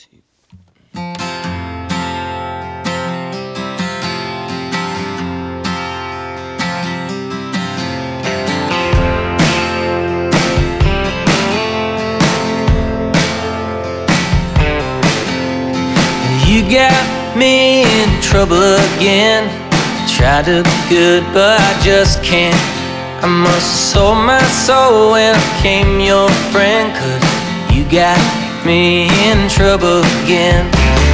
to you. You got me in trouble again. Tried to be good, but I just can't. I must have sold my soul when I became your friend, 'cause you got me in trouble again.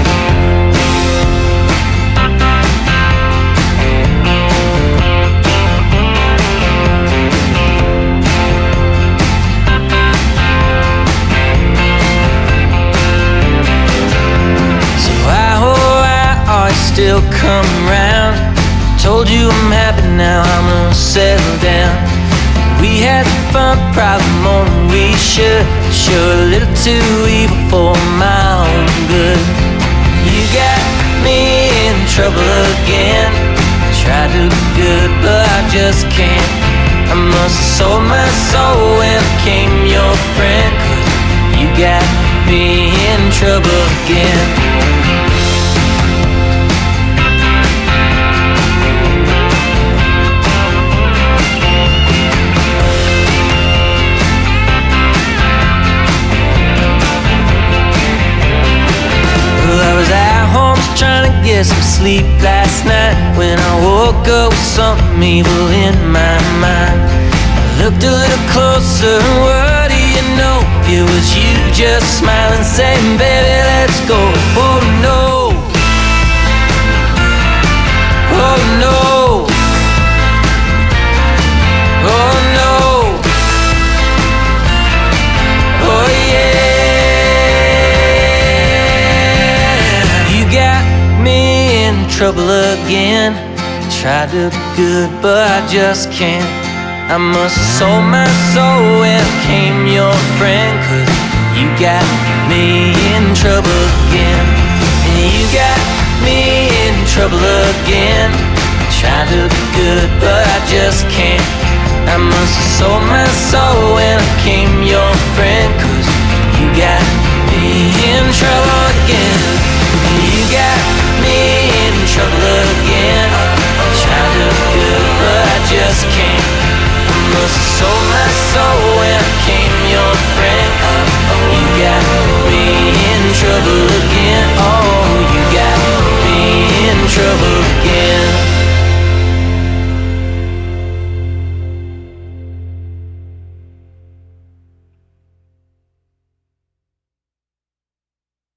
So why, oh why are you still come around? Told you I'm happy now, I'm gonna settle down. We had some fun, probably more than we should. Sure, a little too evil for my own good. You got me in trouble again. Tried to be good, but I just can't. I must have sold my soul when I became your friend, 'cause you got me in trouble again. Trying to get some sleep last night when I woke up with something evil in my mind. I looked a little closer and what do you know? It was you just smiling, saying, baby, let's go. Oh no, oh no, oh no, oh yeah. Trouble again. Tried to be good, but I just can't. I must have sold my soul when I became your friend, 'cause you got me in trouble again. And you got me in trouble again. Tried to be good, but I just can't. I must have sold my soul when I became your friend, 'cause you got me